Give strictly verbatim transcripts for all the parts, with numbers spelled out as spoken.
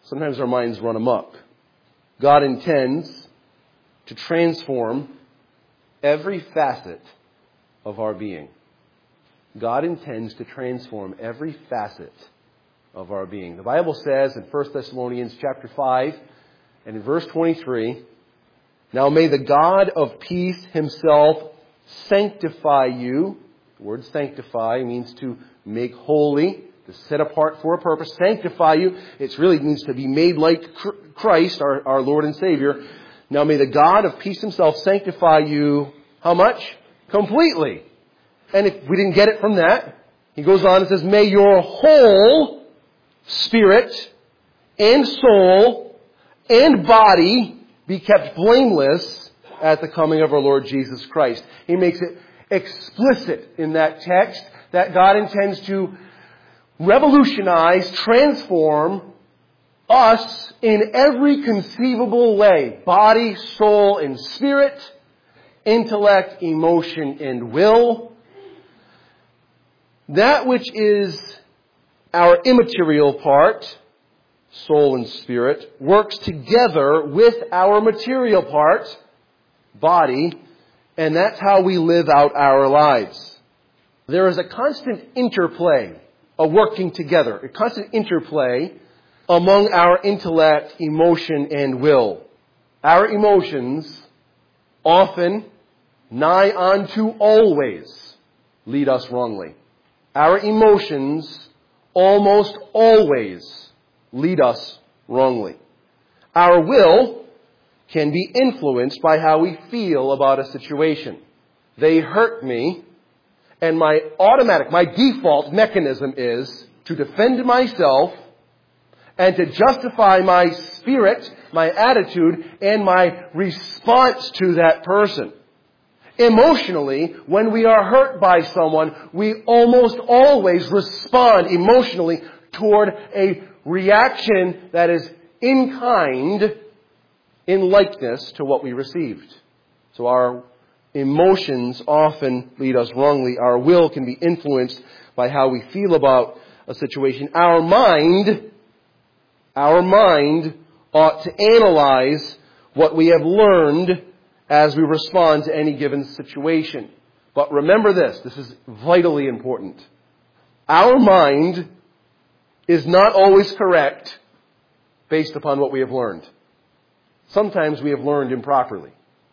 Sometimes our minds run amok. God intends to transform every facet of our being. God intends to transform every facet of our being. The Bible says in First Thessalonians chapter five and in verse twenty-three, "Now may the God of peace himself sanctify you." The word sanctify means to make holy, to set apart for a purpose. Sanctify you. It really means to be made like Christ, our, our Lord and Savior. Now may the God of peace himself sanctify you, how much? Completely. And if we didn't get it from that, he goes on and says, "May your whole spirit and soul and body be kept blameless at the coming of our Lord Jesus Christ." He makes it explicit in that text that God intends to revolutionize, transform us in every conceivable way. Body, soul, and spirit, intellect, emotion, and will. That which is our immaterial part, soul and spirit, works together with our material part, body, and that's how we live out our lives. There is a constant interplay, a working together, a constant interplay among our intellect, emotion, and will. Our emotions often, nigh unto always, lead us wrongly. Our emotions almost always lead us wrongly. Our will can be influenced by how we feel about a situation. They hurt me, and my automatic, my default mechanism is to defend myself and to justify my spirit, my attitude, and my response to that person. Emotionally, when we are hurt by someone, we almost always respond emotionally toward a reaction that is in kind, in likeness to what we received. So our emotions often lead us wrongly. Our will can be influenced by how we feel about a situation. Our mind, our mind ought to analyze what we have learned as we respond to any given situation. But remember this, this is vitally important. Our mind is not always correct based upon what we have learned. Sometimes we have learned improperly.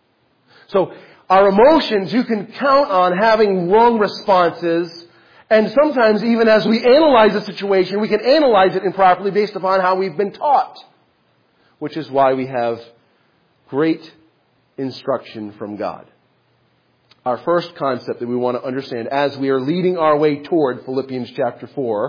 So our emotions, you can count on having wrong responses, and sometimes even as we analyze a situation, we can analyze it improperly based upon how we've been taught, which is why we have great instruction from God. Our first concept that we want to understand as we are leading our way toward Philippians chapter four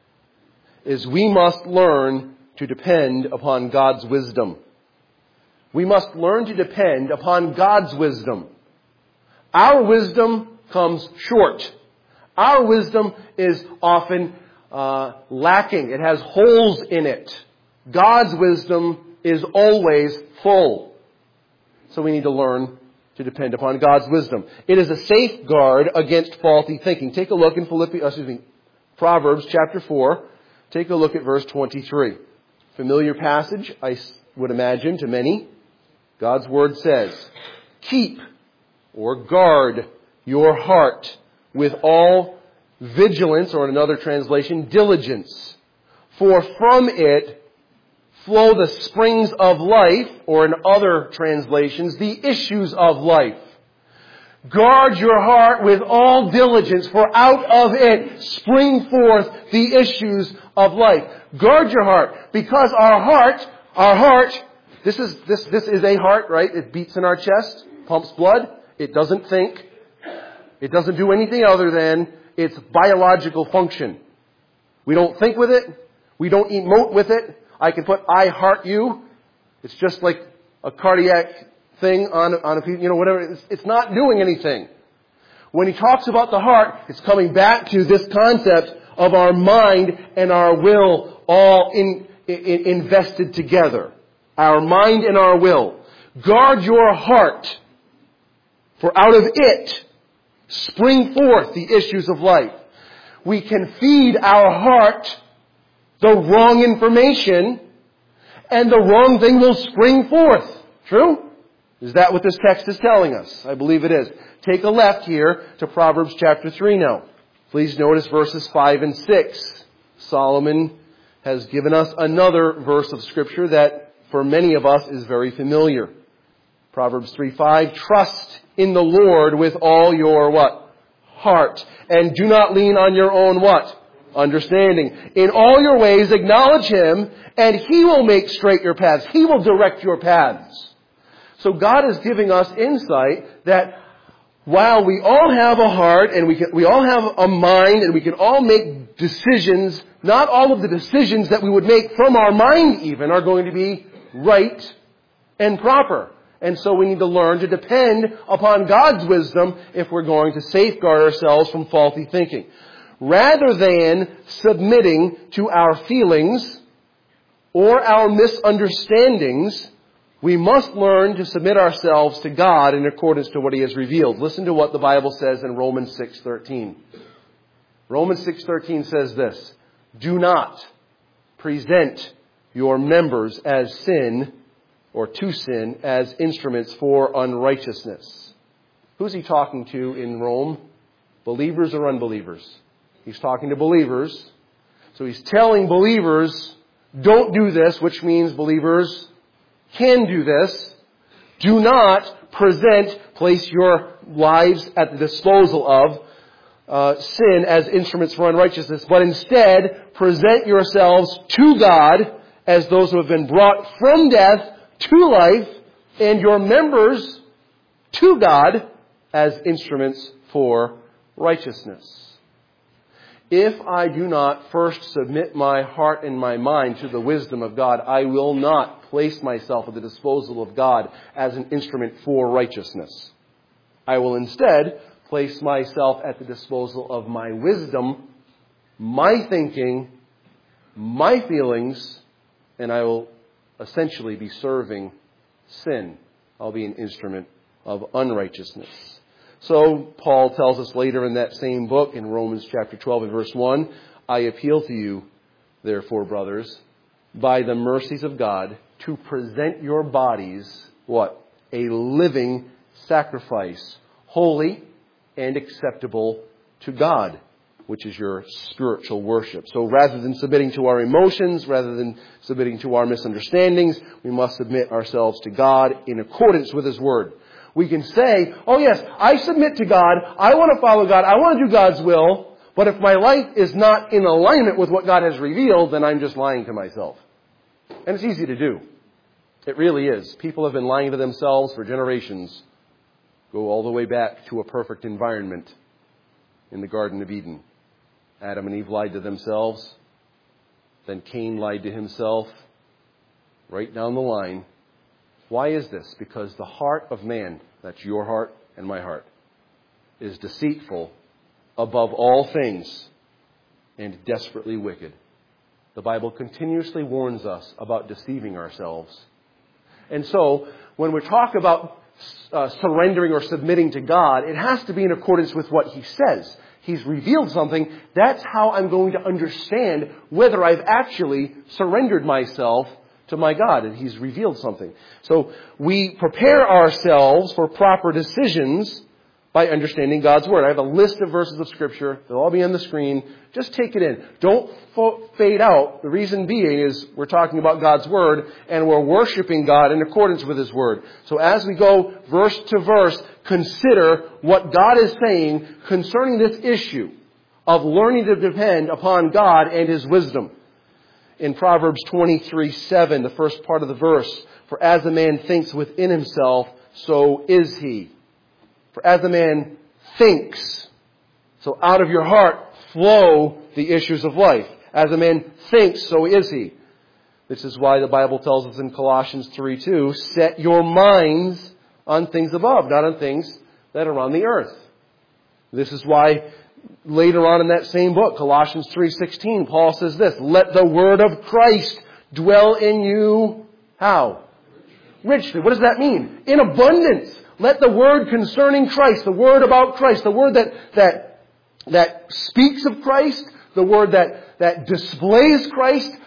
is we must learn to depend upon God's wisdom. We must learn to depend upon God's wisdom. Our wisdom comes short. Our wisdom is often uh, lacking. It has holes in it. God's wisdom is always full. So we need to learn to depend upon God's wisdom. It is a safeguard against faulty thinking. Take a look in Philippians, excuse me, Proverbs chapter four. Take a look at verse twenty-three. Familiar passage, I would imagine, to many. God's word says, "Keep or guard your heart with all vigilance," or in another translation, diligence. "For from it flow the springs of life," or in other translations, the issues of life. Guard your heart with all diligence, for out of it spring forth the issues of life. Guard your heart, because our heart, our heart, this is, this, this is a heart, right? It beats in our chest, pumps blood. It doesn't think. It doesn't do anything other than its biological function. We don't think with it. We don't emote with it. I can put "I heart you." It's just like a cardiac thing on, on a piece, you know, whatever. It's, it's not doing anything. When he talks about the heart, it's coming back to this concept of our mind and our will all in, in, invested together. Our mind and our will. Guard your heart, for out of it spring forth the issues of life. We can feed our heart the wrong information and the wrong thing will spring forth. True? Is that what this text is telling us? I believe it is. Take a left here to Proverbs chapter three now. Please notice verses five and six. Solomon has given us another verse of Scripture that for many of us is very familiar. Proverbs three five, trust in the Lord with all your what? Heart. And do not lean on your own what? Understanding. In all your ways acknowledge Him, and He will make straight your paths. He will direct your paths. So God is giving us insight that while we all have a heart and we can, we all have a mind and we can all make decisions, not all of the decisions that we would make from our mind even are going to be right and proper. And so we need to learn to depend upon God's wisdom if we're going to safeguard ourselves from faulty thinking. Rather than submitting to our feelings or our misunderstandings, we must learn to submit ourselves to God in accordance to what He has revealed. Listen to what the Bible says in Romans six thirteen. Romans six thirteen says this, do not present your members as sin or to sin as instruments for unrighteousness. Who's he talking to in Rome? Believers or unbelievers? He's talking to believers. So he's telling believers, don't do this, which means believers can do this. Do not present, place your lives at the disposal of uh, sin as instruments for unrighteousness, but instead present yourselves to God as those who have been brought from death to life, and your members to God as instruments for righteousness. If I do not first submit my heart and my mind to the wisdom of God, I will not place myself at the disposal of God as an instrument for righteousness. I will instead place myself at the disposal of my wisdom, my thinking, my feelings, and I will essentially be serving sin. I'll be an instrument of unrighteousness. So Paul tells us later in that same book in Romans chapter twelve and verse one, I appeal to you, therefore, brothers, by the mercies of God, to present your bodies, what? A living sacrifice, holy and acceptable to God, which is your spiritual worship. So rather than submitting to our emotions, rather than submitting to our misunderstandings, we must submit ourselves to God in accordance with His Word. We can say, oh yes, I submit to God, I want to follow God, I want to do God's will, but if my life is not in alignment with what God has revealed, then I'm just lying to myself. And it's easy to do. It really is. People have been lying to themselves for generations. Go all the way back to a perfect environment in the Garden of Eden. Adam and Eve lied to themselves. Then Cain lied to himself. Right down the line. Why is this? Because the heart of man, that's your heart and my heart, is deceitful above all things and desperately wicked. The Bible continuously warns us about deceiving ourselves. And so, when we talk about uh, surrendering or submitting to God, it has to be in accordance with what He says. He's revealed something. That's how I'm going to understand whether I've actually surrendered myself to my God, and He's revealed something. So we prepare ourselves for proper decisions by understanding God's Word. I have a list of verses of Scripture. They'll all be on the screen. Just take it in. Don't fo- fade out. The reason being is we're talking about God's Word, and we're worshiping God in accordance with His Word. So as we go verse to verse, consider what God is saying concerning this issue of learning to depend upon God and His wisdom. In Proverbs twenty-three seven, the first part of the verse, for as a man thinks within himself, so is he. For as a man thinks, so out of your heart flow the issues of life. As a man thinks, so is he. This is why the Bible tells us in Colossians three two, set your minds on things above, not on things that are on the earth. This is why later on in that same book, Colossians three sixteen, Paul says this, let the word of Christ dwell in you, how? Richly. What does that mean? In abundance. Let the word concerning Christ, the word about Christ, the word that that that speaks of Christ, the word that, that displays Christ,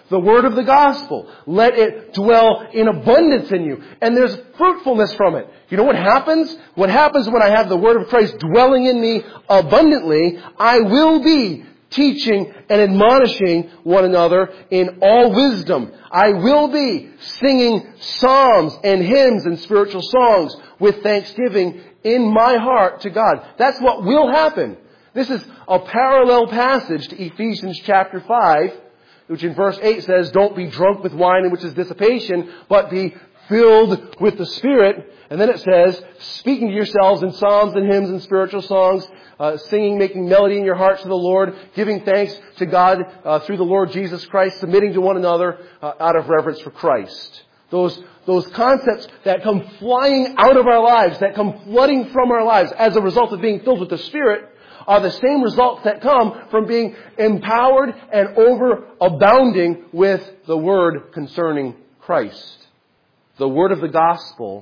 The word of the gospel. Let it dwell in abundance in you. And there's fruitfulness from it. You know what happens? What happens when I have the word of Christ dwelling in me abundantly? I will be teaching and admonishing one another in all wisdom. I will be singing psalms and hymns and spiritual songs with thanksgiving in my heart to God. That's what will happen. This is a parallel passage to Ephesians chapter five, which in verse eight says, don't be drunk with wine in which is dissipation, but be filled with the Spirit. And then it says, speaking to yourselves in psalms and hymns and spiritual songs, uh, singing, making melody in your hearts to the Lord, giving thanks to God uh, through the Lord Jesus Christ, submitting to one another uh, out of reverence for Christ. Those, those concepts that come flying out of our lives, that come flooding from our lives as a result of being filled with the Spirit, are the same results that come from being empowered and overabounding with the Word concerning Christ. The Word of the Gospel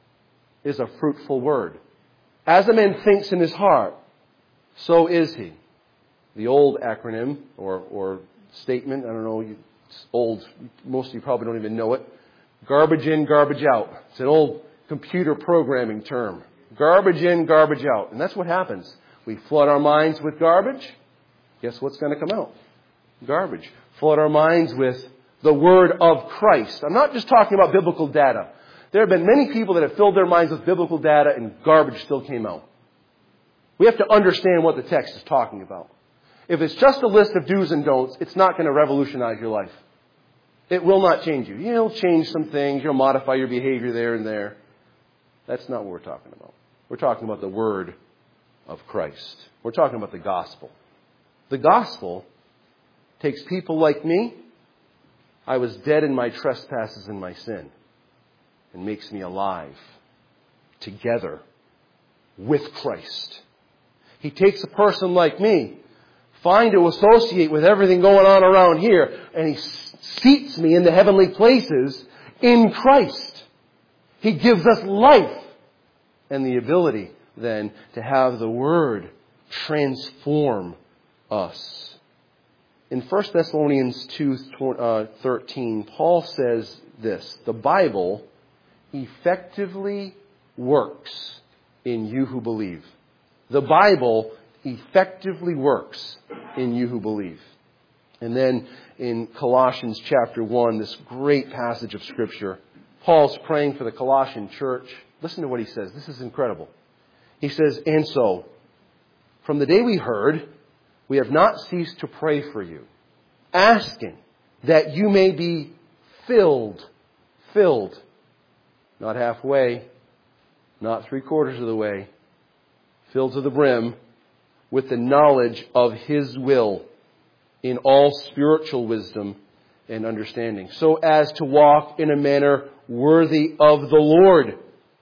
is a fruitful Word. As a man thinks in his heart, so is he. The old acronym or, or statement, I don't know, it's old, most of you probably don't even know it. Garbage in, garbage out. It's an old computer programming term. Garbage in, garbage out. And that's what happens. We flood our minds with garbage. Guess what's going to come out? Garbage. Flood our minds with the Word of Christ. I'm not just talking about biblical data. There have been many people that have filled their minds with biblical data and garbage still came out. We have to understand what the text is talking about. If it's just a list of do's and don'ts, it's not going to revolutionize your life. It will not change you. You'll change some things. You'll modify your behavior there and there. That's not what we're talking about. We're talking about the Word of Christ. We're talking about the gospel. The gospel takes people like me. I was dead in my trespasses and my sin, and makes me alive together with Christ. He takes a person like me, fine to associate with everything going on around here, and he seats me in the heavenly places in Christ. He gives us life and the ability then to have the Word transform us. In First Thessalonians two thirteen, Paul says this, the Bible effectively works in you who believe. The Bible effectively works in you who believe. And then in Colossians chapter one, this great passage of Scripture, Paul's praying for the Colossian church. Listen to what he says. This is incredible. He says, and so, from the day we heard, we have not ceased to pray for you, asking that you may be filled, filled, not halfway, not three quarters of the way, filled to the brim with the knowledge of His will in all spiritual wisdom and understanding, so as to walk in a manner worthy of the Lord,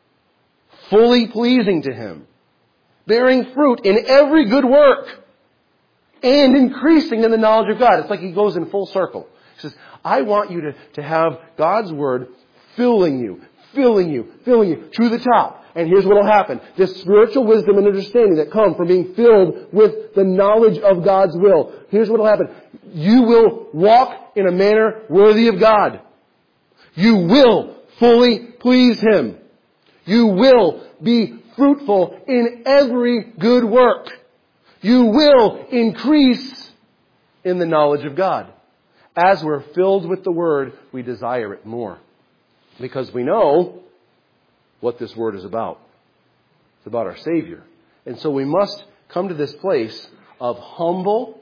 fully pleasing to Him, bearing fruit in every good work, and increasing in the knowledge of God. It's like he goes in full circle. He says, I want you to, to have God's Word filling you, filling you, filling you to the top. And here's what will happen. This spiritual wisdom and understanding that come from being filled with the knowledge of God's will. Here's what will happen. You will walk in a manner worthy of God. You will fully please Him. You will be fruitful in every good work. You will increase in the knowledge of God. As we're filled with the Word, we desire it more. Because we know what this Word is about. It's about our Savior. And so we must come to this place of humble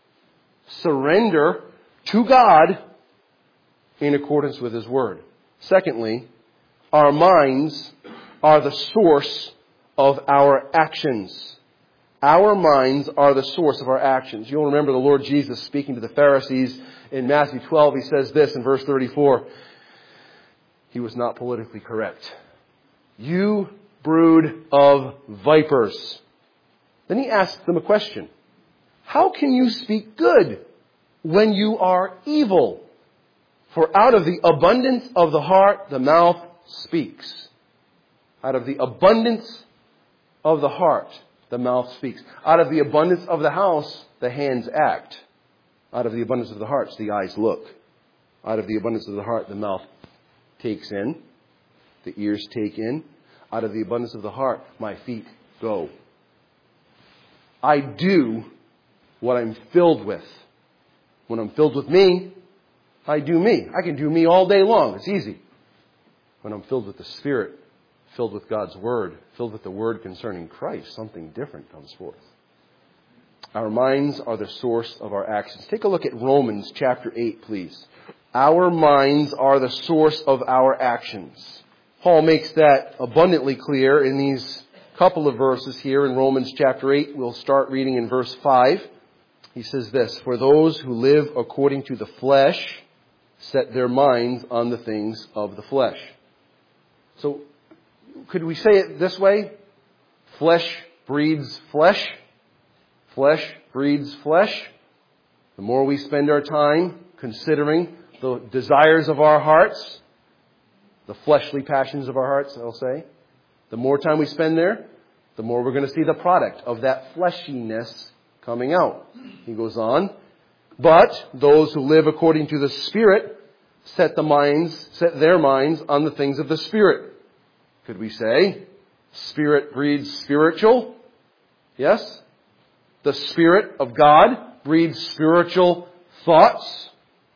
surrender to God in accordance with His Word. Secondly, our minds are the source of our actions. Our minds are the source of our actions. You'll remember the Lord Jesus speaking to the Pharisees in Matthew twelve. He says this in verse thirty-four. He was not politically correct. You brood of vipers. Then he asks them a question. How can you speak good when you are evil? For out of the abundance of the heart, the mouth speaks. Out of the abundance of the heart, the mouth speaks. Out of the abundance of the house, the hands act. Out of the abundance of the hearts, the eyes look. Out of the abundance of the heart, the mouth takes in, the ears take in. Out of the abundance of the heart, my feet go. I do what I'm filled with. When I'm filled with me, I do me. I can do me all day long. It's easy. When I'm filled with the Spirit, filled with God's Word, filled with the Word concerning Christ, something different comes forth. Our minds are the source of our actions. Take a look at Romans chapter eight, please. Our minds are the source of our actions. Paul makes that abundantly clear in these couple of verses here in Romans chapter eight. We'll start reading in verse five. He says this, "For those who live according to the flesh set their minds on the things of the flesh." So, could we say it this way? Flesh breeds flesh. Flesh breeds flesh. The more we spend our time considering the desires of our hearts, the fleshly passions of our hearts, I'll say, the more time we spend there, the more we're going to see the product of that fleshiness coming out. He goes on, "But those who live according to the Spirit set the minds, set their minds on the things of the Spirit." Could we say, Spirit breeds spiritual? Yes. The Spirit of God breeds spiritual thoughts.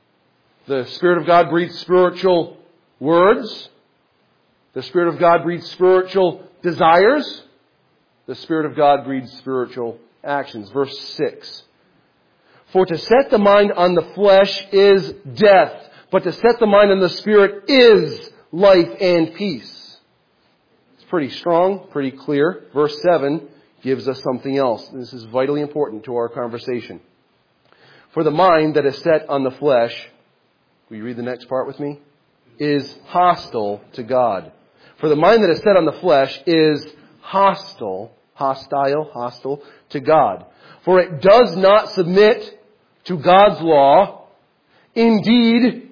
The Spirit of God breeds spiritual words. The Spirit of God breeds spiritual desires. The Spirit of God breeds spiritual actions. Verse six. "For to set the mind on the flesh is death, but to set the mind on the Spirit is life and peace." It's pretty strong, pretty clear. Verse seven gives us something else. This is vitally important to our conversation. "For the mind that is set on the flesh," will you read the next part with me? "Is hostile to God. For the mind that is set on the flesh is hostile, hostile, hostile to God. For it does not submit to God's law. Indeed,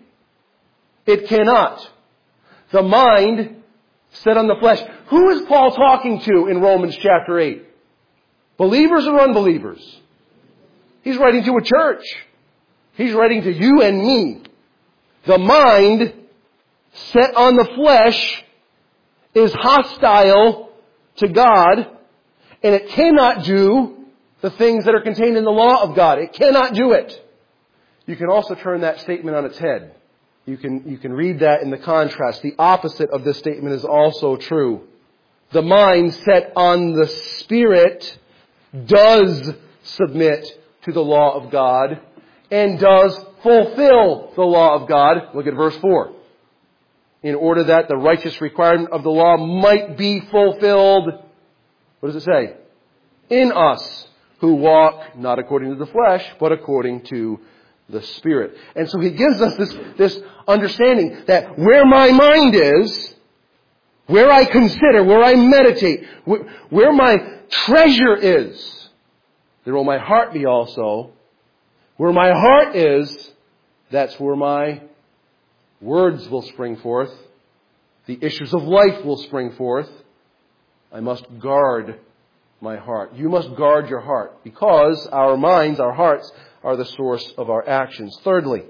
it cannot." The mind set on the flesh. Who is Paul talking to in Romans chapter eight? Believers or unbelievers? He's writing to a church. He's writing to you and me. The mind set on the flesh is hostile to God, and it cannot do the things that are contained in the law of God. It cannot do it. You can also turn that statement on its head. You can, you can read that in the contrast. The opposite of this statement is also true. The mind set on the Spirit does submit to the law of God and does fulfill the law of God. Look at verse four. "In order that the righteous requirement of the law might be fulfilled." What does it say? "In us who walk not according to the flesh, but according to the Spirit." And so he gives us this, this understanding that where my mind is, where I consider, where I meditate, where, where my treasure is, there will my heart be also. Where my heart is, that's where my words will spring forth. The issues of life will spring forth. I must guard my heart. You must guard your heart because our minds, our hearts, are the source of our actions. Thirdly,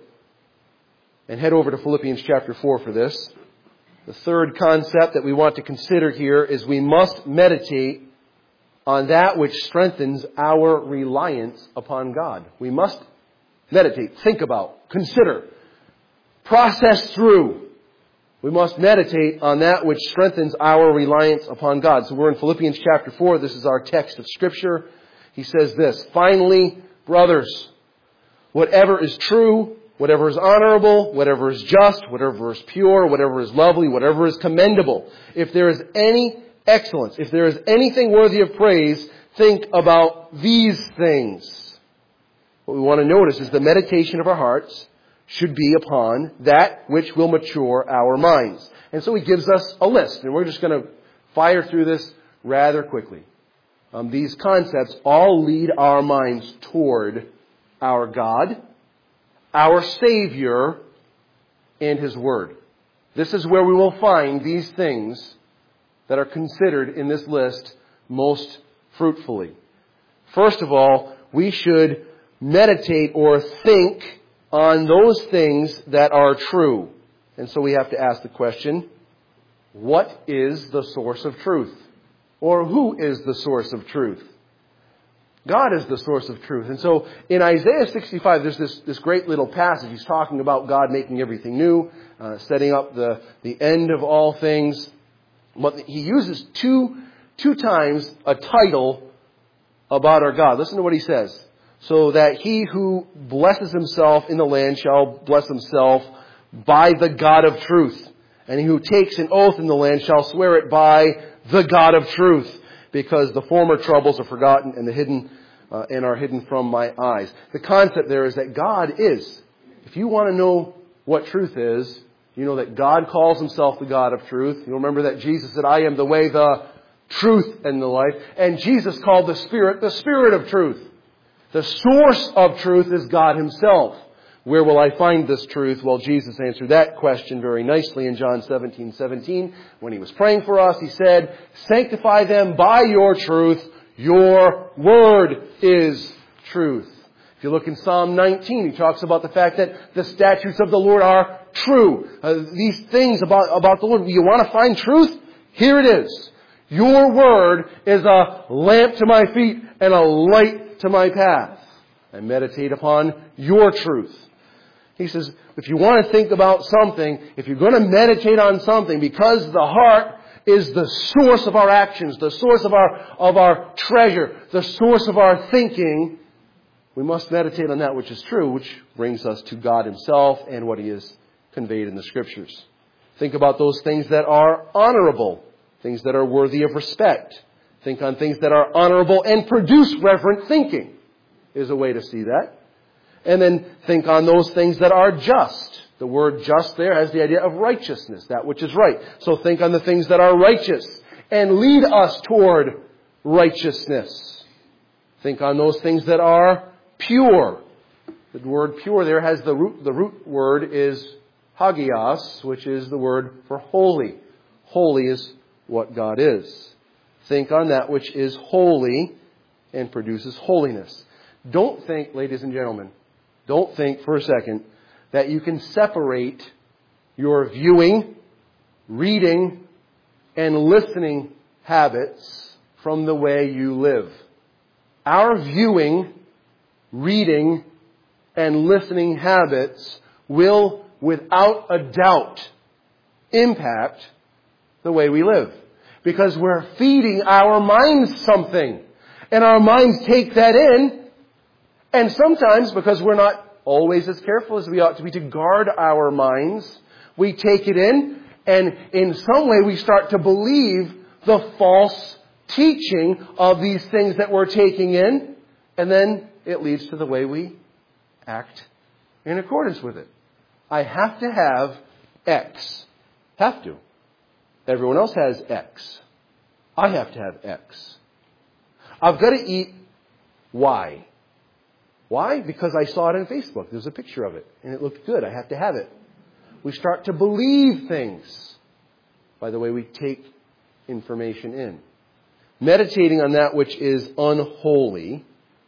and head over to Philippians chapter four for this. The third concept that we want to consider here is we must meditate on that which strengthens our reliance upon God. We must meditate, think about, consider, process through. We must meditate on that which strengthens our reliance upon God. So we're in Philippians chapter four. This is our text of Scripture. He says this, "Finally, brothers, whatever is true, whatever is honorable, whatever is just, whatever is pure, whatever is lovely, whatever is commendable, if there is any excellence, if there is anything worthy of praise, think about these things." What we want to notice is the meditation of our hearts should be upon that which will mature our minds. And so he gives us a list, and we're just going to fire through this rather quickly. Um, these concepts all lead our minds toward our God, our Savior, and His Word. This is where we will find these things that are considered in this list most fruitfully. First of all, we should meditate or think on those things that are true. And so we have to ask the question, what is the source of truth? Or who is the source of truth? God is the source of truth. And so in Isaiah sixty-five, there's this, this great little passage. He's talking about God making everything new, uh, setting up the, the end of all things. But he uses two, two times a title about our God. Listen to what he says. So that he who blesses himself in the land shall bless himself by the God of truth. And he who takes an oath in the land shall swear it by the God of truth. Because the former troubles are forgotten and the hidden uh, and are hidden from my eyes. The concept there is that God is. If you want to know what truth is, you know that God calls himself the God of truth. You remember that Jesus said, I am the way, the truth, and the life. And Jesus called the Spirit the Spirit of truth. The source of truth is God himself. Where will I find this truth? Well, Jesus answered that question very nicely in John seventeen seventeen. When he was praying for us, he said, sanctify them by your truth. Your word is truth. If you look in Psalm nineteen, he talks about the fact that the statutes of the Lord are true. Uh, these things about, about the Lord, you want to find truth? Here it is. Your word is a lamp to my feet and a light to my path. I meditate upon your truth. He says, if you want to think about something, if you're going to meditate on something, because the heart is the source of our actions, the source of our, of our treasure, the source of our thinking, we must meditate on that which is true, which brings us to God himself and what he has conveyed in the Scriptures. Think about those things that are honorable, things that are worthy of respect. Think on things that are honorable and produce reverent thinking, is a way to see that. And then think on those things that are just. The word just there has the idea of righteousness, that which is right. So think on the things that are righteous and lead us toward righteousness. Think on those things that are pure. The word pure there has the root, the root word is hagios, which is the word for holy. Holy is what God is. Think on that which is holy and produces holiness. Don't think, ladies and gentlemen, don't think for a second that you can separate your viewing, reading, and listening habits from the way you live. Our viewing, reading, and listening habits will, without a doubt, impact the way we live. Because we're feeding our minds something. And our minds take that in. And sometimes, because we're not always as careful as we ought to be to guard our minds, we take it in, and in some way we start to believe the false teaching of these things that we're taking in, and then it leads to the way we act in accordance with it. I have to have X. Have to. Everyone else has X. I have to have X. I've got to eat Y. Why? Because I saw it on Facebook. There's a picture of it. And it looked good. I have to have it. We start to believe things by the way we take information in. Meditating on that which is unholy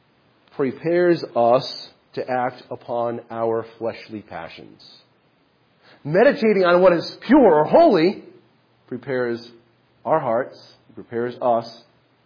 prepares us to act upon our fleshly passions. Meditating on what is pure or holy prepares our hearts, prepares us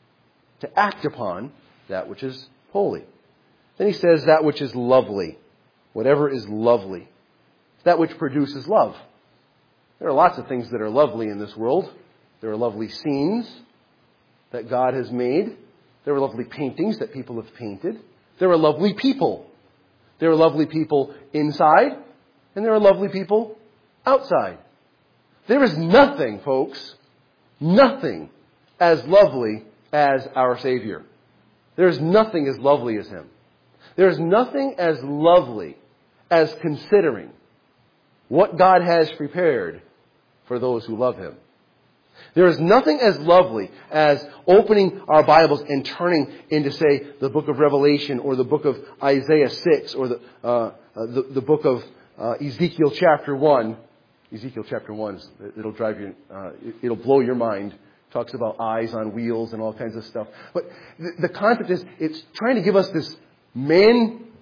to act upon that which is holy. Then he says that which is lovely. Whatever is lovely. That which produces love. There are lots of things that are lovely in this world. There are lovely scenes that God has made. There are lovely paintings that people have painted. There are lovely people. There are lovely people inside. And there are lovely people outside. There is nothing, folks, nothing as lovely as our Savior. There is nothing as lovely as him. There is nothing as lovely as considering what God has prepared for those who love him. There is nothing as lovely as opening our Bibles and turning into, say, the book of Revelation or the book of Isaiah six or the, uh, uh, the, the book of uh, Ezekiel chapter one. Ezekiel chapter one, it'll drive you, uh, it'll blow your mind. It talks about eyes on wheels and all kinds of stuff. But the, the concept is, it's trying to give us this man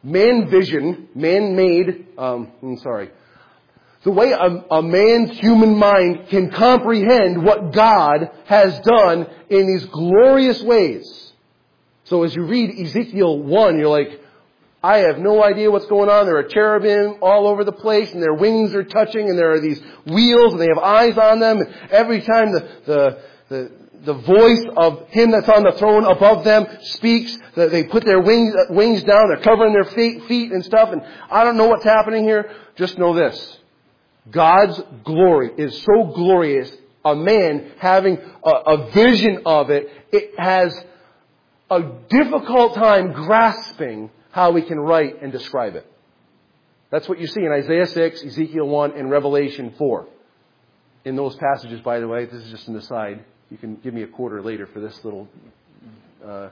man vision, man-made, um, I'm sorry, the way a, a man's human mind can comprehend what God has done in these glorious ways. So as you read Ezekiel one, you're like, I have no idea what's going on. There are cherubim all over the place, and their wings are touching, and there are these wheels, and they have eyes on them. And every time the the the, the voice of Him that's on the throne above them speaks, they put their wings wings down. They're covering their feet, feet and stuff. And I don't know what's happening here. Just know this: God's glory is so glorious. A man having a, a vision of it, it has a difficult time grasping how we can write and describe it. That's what you see in Isaiah six, Ezekiel one, and Revelation four. In those passages, by the way, this is just an aside. You can give me a quarter later for this little uh,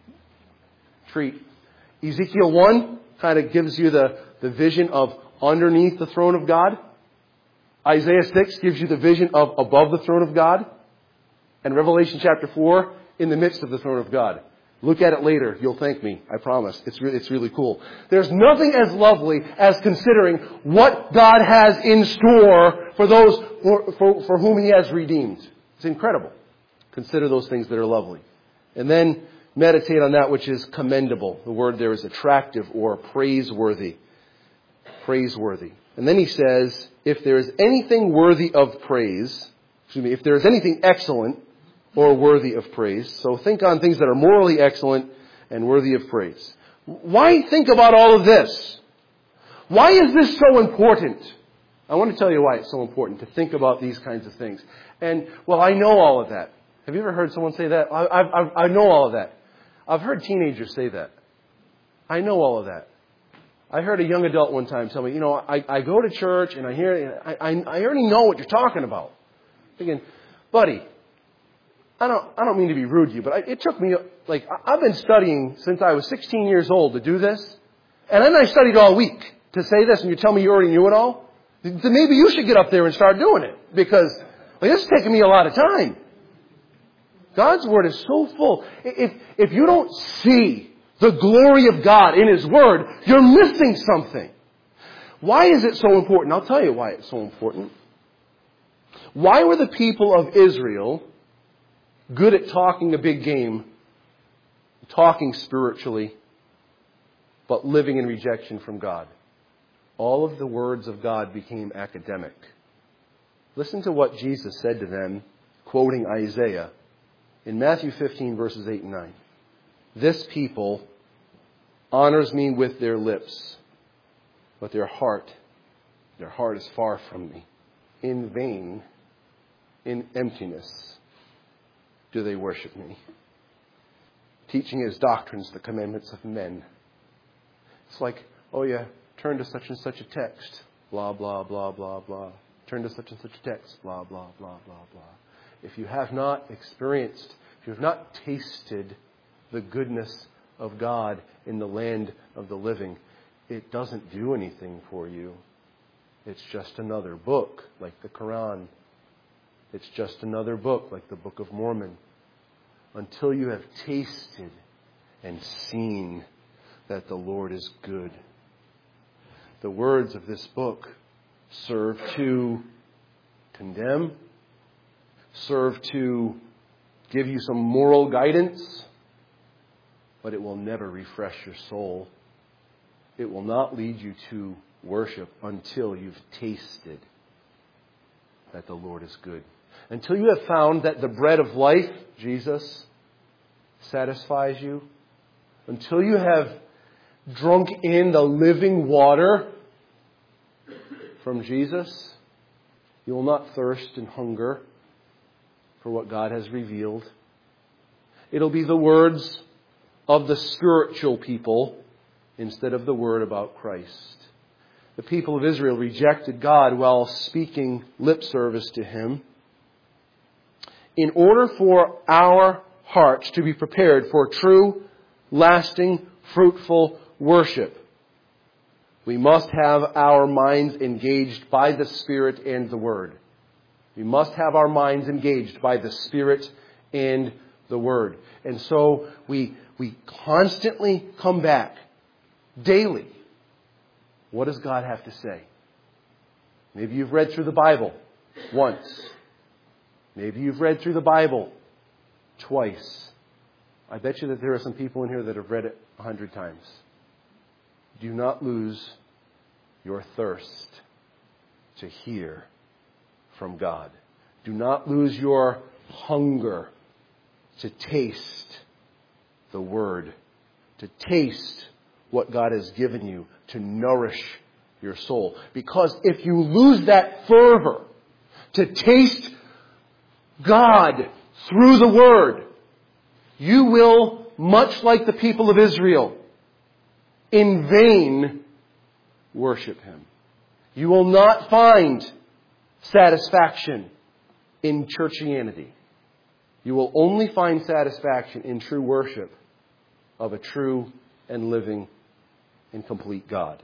treat. Ezekiel one kind of gives you the, the vision of underneath the throne of God. Isaiah six gives you the vision of above the throne of God. And Revelation chapter four, in the midst of the throne of God. Look at it later. You'll thank me. I promise. It's really, it's really cool. There's nothing as lovely as considering what God has in store for those for, for, for whom He has redeemed. It's incredible. Consider those things that are lovely. And then meditate on that which is commendable. The word there is attractive or praiseworthy. Praiseworthy. And then he says, if there is anything worthy of praise, excuse me, if there is anything excellent, or worthy of praise. So think on things that are morally excellent and worthy of praise. Why think about all of this? Why is this so important? I want to tell you why it's so important to think about these kinds of things. And, well, I know all of that. Have you ever heard someone say that? I, I, I know all of that. I've heard teenagers say that. I know all of that. I heard a young adult one time tell me, you know, I, I go to church and I hear, I, I, I already know what you're talking about. Thinking, buddy, I don't, I don't mean to be rude to you, but I, it took me, like, I've been studying since I was sixteen years old to do this. And then I studied all week to say this, and you tell me you already knew it all? Then maybe you should get up there and start doing it. Because, like, this is taking me a lot of time. God's Word is so full. If, if you don't see the glory of God in His Word, you're missing something. Why is it so important? I'll tell you why it's so important. Why were the people of Israel good at talking a big game, talking spiritually, but living in rejection from God? All of the words of God became academic. Listen to what Jesus said to them, quoting Isaiah, in Matthew fifteen, verses eight and nine. This people honors me with their lips, but their heart, their heart is far from me. In vain, in emptiness, do they worship me, teaching as doctrines the commandments of men. It's like, oh yeah, turn to such and such a text, blah, blah, blah, blah, blah. Turn to such and such a text, blah, blah, blah, blah, blah. If you have not experienced, if you have not tasted the goodness of God in the land of the living, it doesn't do anything for you. It's just another book, like the Quran. It's just another book, like the Book of Mormon. Until you have tasted and seen that the Lord is good. The words of this book serve to condemn, serve to give you some moral guidance, but it will never refresh your soul. It will not lead you to worship until you've tasted that the Lord is good. Until you have found that the bread of life, Jesus, satisfies you. Until you have drunk in the living water from Jesus, you will not thirst and hunger for what God has revealed. It'll be the words of the spiritual people instead of the word about Christ. The people of Israel rejected God while speaking lip service to Him. In order for our hearts to be prepared for true, lasting, fruitful worship, we must have our minds engaged by the Spirit and the Word. We must have our minds engaged by the Spirit and the Word. And so we, we constantly come back daily. What does God have to say? Maybe you've read through the Bible once. Maybe you've read through the Bible twice. I bet you that there are some people in here that have read it a hundred times. Do not lose your thirst to hear from God. Do not lose your hunger to taste the Word, to taste what God has given you, to nourish your soul. Because if you lose that fervor to taste God through the Word, you will, much like the people of Israel, in vain worship Him. You will not find satisfaction in churchianity. You will only find satisfaction in true worship of a true and living and complete God.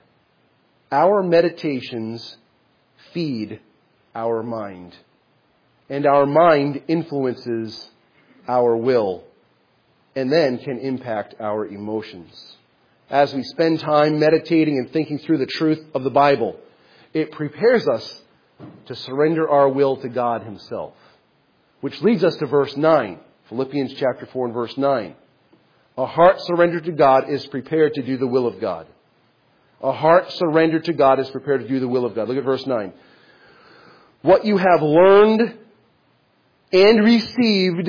Our meditations feed our mind, and our mind influences our will, and then can impact our emotions. As we spend time meditating and thinking through the truth of the Bible, it prepares us to surrender our will to God Himself. Which leads us to verse nine. Philippians chapter four and verse nine. A heart surrendered to God is prepared to do the will of God. A heart surrendered to God is prepared to do the will of God. Look at verse nine. What you have learned and received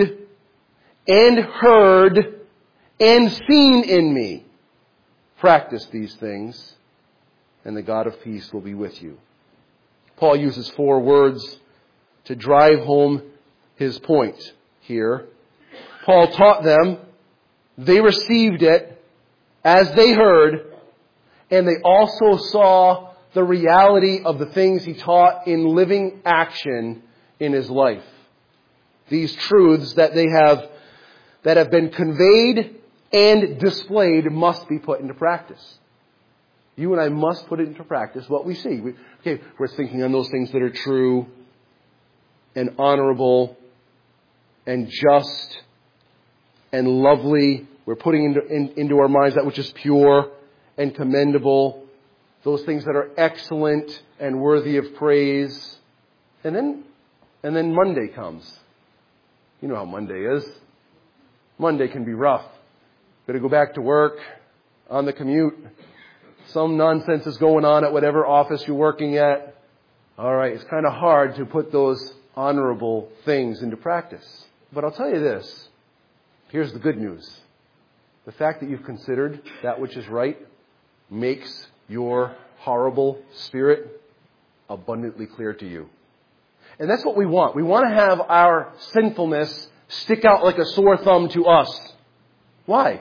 and heard and seen in me, practice these things, and the God of peace will be with you. Paul uses four words to drive home his point here. Paul taught them, they received it as they heard, and they also saw the reality of the things he taught in living action in his life. These truths that they have, that have been conveyed and displayed must be put into practice. You and I must put it into practice, what we see. We, okay, we're thinking on those things that are true and honorable and just and lovely. We're putting into, in, into our minds that which is pure and commendable. Those things that are excellent and worthy of praise. And then, and then Monday comes. You know how Monday is. Monday can be rough. Got to go back to work, on the commute. Some nonsense is going on at whatever office you're working at. All right, it's kind of hard to put those honorable things into practice. But I'll tell you this. Here's the good news. The fact that you've considered that which is right makes your horrible spirit abundantly clear to you. And that's what we want. We want to have our sinfulness stick out like a sore thumb to us. Why?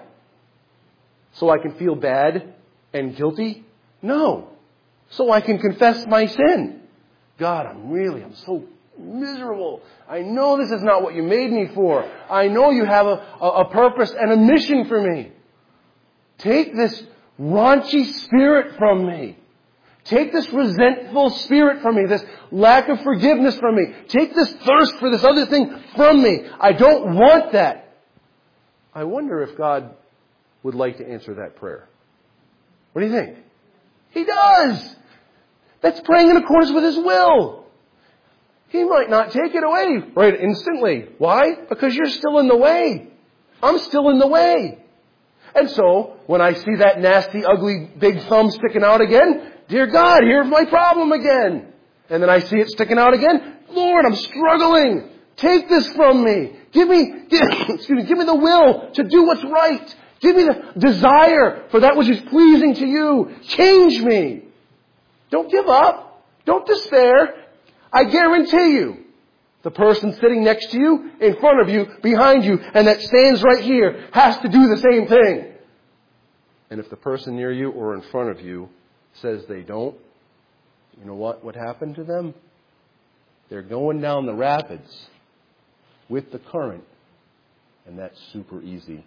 So I can feel bad and guilty? No. So I can confess my sin. God, I'm really, I'm so miserable. I know this is not what you made me for. I know you have a, a, a purpose and a mission for me. Take this raunchy spirit from me. Take this resentful spirit from me. This lack of forgiveness from me. Take this thirst for this other thing from me. I don't want that. I wonder if God would like to answer that prayer. What do you think? He does. That's praying in accordance with His will. He might not take it away right instantly. Why? Because you're still in the way. I'm still in the way. And so, when I see that nasty, ugly, big thumb sticking out again, dear God, here's my problem again. And then I see it sticking out again. Lord, I'm struggling. Take this from me. Give me, give, excuse me, give me the will to do what's right. Give me the desire for that which is pleasing to you. Change me. Don't give up. Don't despair. I guarantee you, the person sitting next to you, in front of you, behind you, and that stands right here has to do the same thing. And if the person near you or in front of you says they don't, you know what? What happened to them? They're going down the rapids with the current, and that's super easy.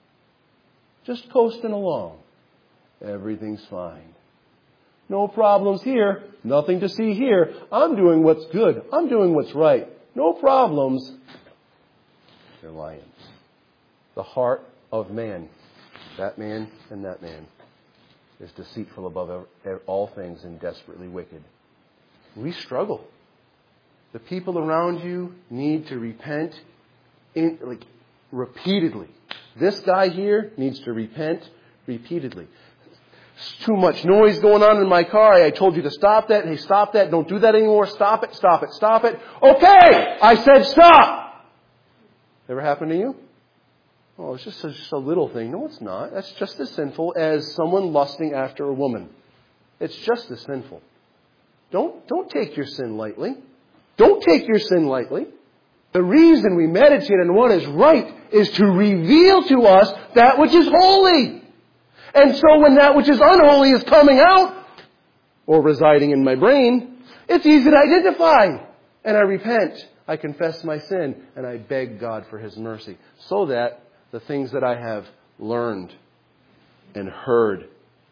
Just coasting along. Everything's fine. No problems here. Nothing to see here. I'm doing what's good. I'm doing what's right. No problems. They're lions. The heart of man. That man and that man. is deceitful above all things and desperately wicked. We struggle. The people around you need to repent in, like, repeatedly. This guy here needs to repent repeatedly. There's too much noise going on in my car. I told you to stop that. Hey, stop that. Don't do that anymore. Stop it. Stop it. Stop it. Okay! I said stop! Ever happened to you? Oh, it's just a, just a little thing. No, it's not. That's just as sinful as someone lusting after a woman. It's just as sinful. Don't, don't take your sin lightly. Don't take your sin lightly. The reason we meditate on what is right is to reveal to us that which is holy. And so when that which is unholy is coming out or residing in my brain, it's easy to identify. And I repent. I confess my sin. And I beg God for His mercy. So that the things that I have learned and heard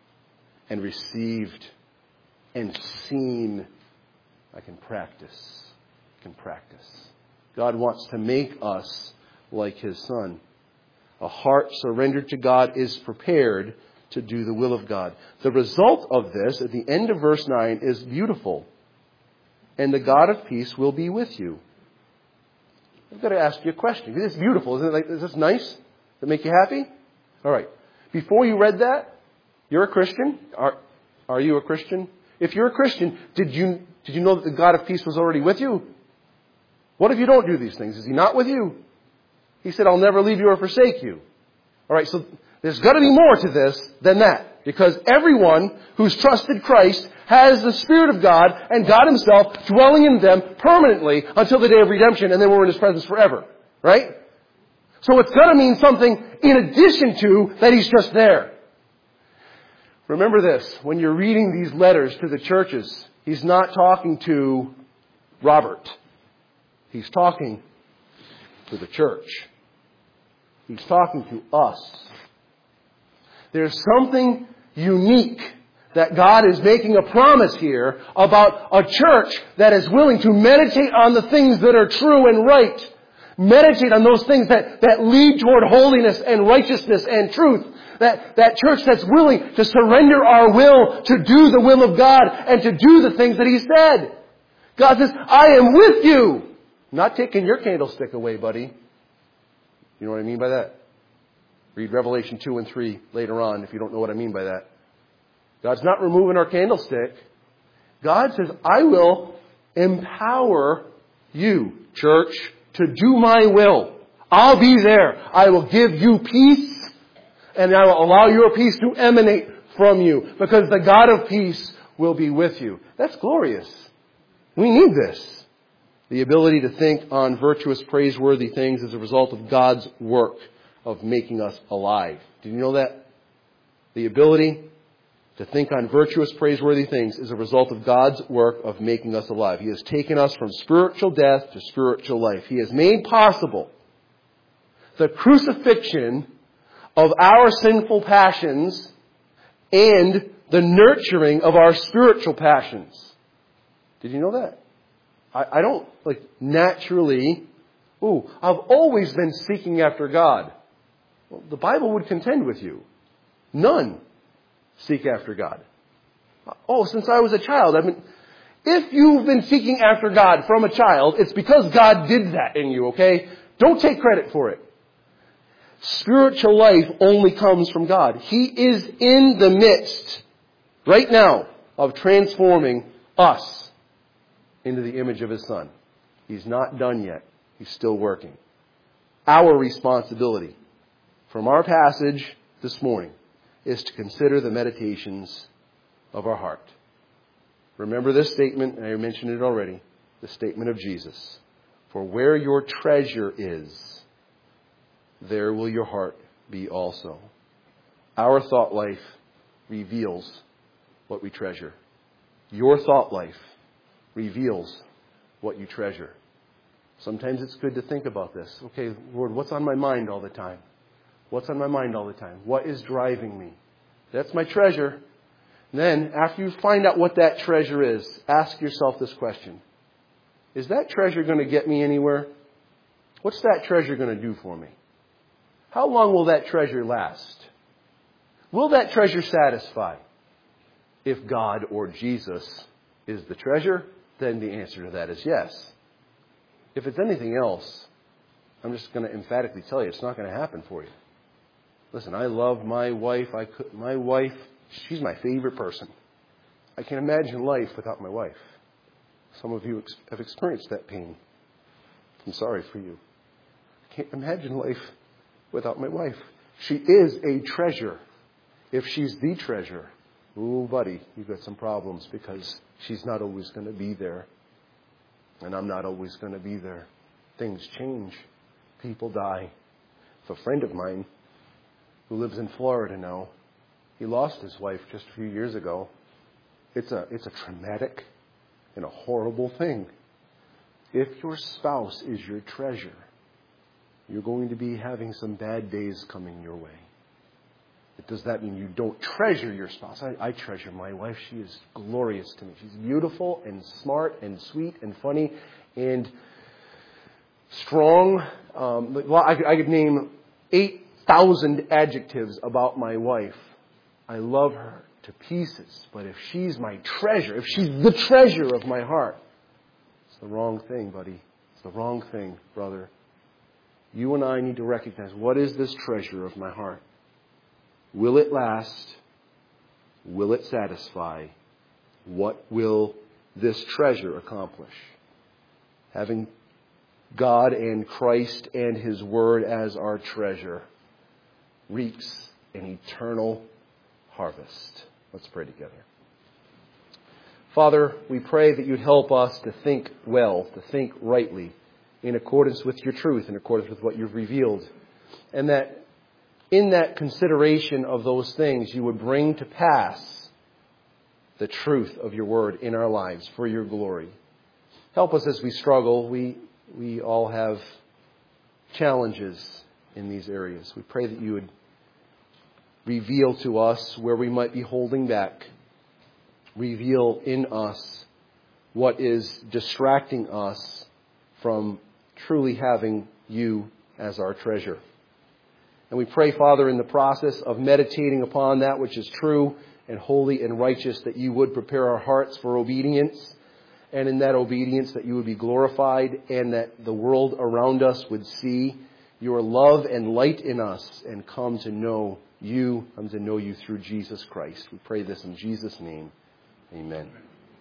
and received and seen, I can practice. I can practice. God wants to make us like His Son. A heart surrendered to God is prepared to do the will of God. The result of this, at the end of verse nine, is beautiful. And the God of peace will be with you. I've got to ask you a question. It's beautiful. Isn't it? Like, is this nice? Does it make you happy? All right. Before you read that, you're a Christian? Are, are you a Christian? If you're a Christian, did you, did you know that the God of peace was already with you? What if you don't do these things? Is He not with you? He said, I'll never leave you or forsake you. All right, so there's got to be more to this than that. Because everyone who's trusted Christ has the Spirit of God and God Himself dwelling in them permanently until the day of redemption, and then we're in His presence forever. Right? So it's got to mean something in addition to that He's just there. Remember this, when you're reading these letters to the churches, He's not talking to Robert. He's talking to the church. He's talking to us. There's something unique that God is making a promise here about a church that is willing to meditate on the things that are true and right. Meditate on those things that, that lead toward holiness and righteousness and truth. That, that church that's willing to surrender our will to do the will of God and to do the things that He said. God says, I am with you. Not taking your candlestick away, buddy. You know what I mean by that? Read Revelation two and three later on if you don't know what I mean by that. God's not removing our candlestick. God says, I will empower you, church, to do my will. I'll be there. I will give you peace, and I will allow your peace to emanate from you, because the God of peace will be with you. That's glorious. We need this. The ability to think on virtuous, praiseworthy things is a result of God's work of making us alive. Did you know that? The ability to think on virtuous, praiseworthy things is a result of God's work of making us alive. He has taken us from spiritual death to spiritual life. He has made possible the crucifixion of our sinful passions and the nurturing of our spiritual passions. Did you know that? I, I don't, like, naturally, ooh, I've always been seeking after God. Well, the Bible would contend with you. None seek after God. Oh, since I was a child, I've been... If you've been seeking after God from a child, it's because God did that in you, okay? Don't take credit for it. Spiritual life only comes from God. He is in the midst, right now, of transforming us into the image of His Son. He's not done yet. He's still working. Our responsibility from our passage this morning is to consider the meditations of our heart. Remember this statement, and I mentioned it already, the statement of Jesus. For where your treasure is, there will your heart be also. Our thought life reveals what we treasure. Your thought life reveals what you treasure. Sometimes it's good to think about this. Okay, Lord, what's on my mind all the time? What's on my mind all the time? What is driving me? That's my treasure. And then, after you find out what that treasure is, ask yourself this question. Is that treasure going to get me anywhere? What's that treasure going to do for me? How long will that treasure last? Will that treasure satisfy? if God or Jesus is the treasure, then the answer to that is yes. If it's anything else, I'm just going to emphatically tell you it's not going to happen for you. Listen, I love my wife. I could, my wife, she's my favorite person. I can't imagine life without my wife. Some of you ex- have experienced that pain. I'm sorry for you. I can't imagine life without my wife. She is a treasure. If she's the treasure, ooh, buddy, you've got some problems because she's not always going to be there. And I'm not always going to be there. Things change. People die. If a friend of mine who lives in Florida now, he lost his wife just a few years ago. It's a, it's a traumatic and a horrible thing. If your spouse is your treasure, you're going to be having some bad days coming your way. Does that mean you don't treasure your spouse? I, I treasure my wife. She is glorious to me. She's beautiful and smart and sweet and funny and strong. Um, well, I, I could name eight thousand adjectives about my wife. I love her to pieces. But if she's my treasure, if she's the treasure of my heart, it's the wrong thing, buddy. It's the wrong thing, brother. You and I need to recognize, what is this treasure of my heart? Will it last? Will it satisfy? What will this treasure accomplish? Having God and Christ and His Word as our treasure reaps an eternal harvest. Let's pray together. Father, we pray that you'd help us to think well, to think rightly, in accordance with your truth, in accordance with what you've revealed, and that in that consideration of those things, you would bring to pass the truth of your word in our lives for your glory. Help us as we struggle. We, we all have challenges in these areas. We pray that you would reveal to us where we might be holding back. Reveal in us what is distracting us from truly having you as our treasure. And we pray, Father, in the process of meditating upon that which is true and holy and righteous, that you would prepare our hearts for obedience, and in that obedience that you would be glorified, and that the world around us would see your love and light in us and come to know you, come to know you through Jesus Christ. We pray this in Jesus' name. Amen.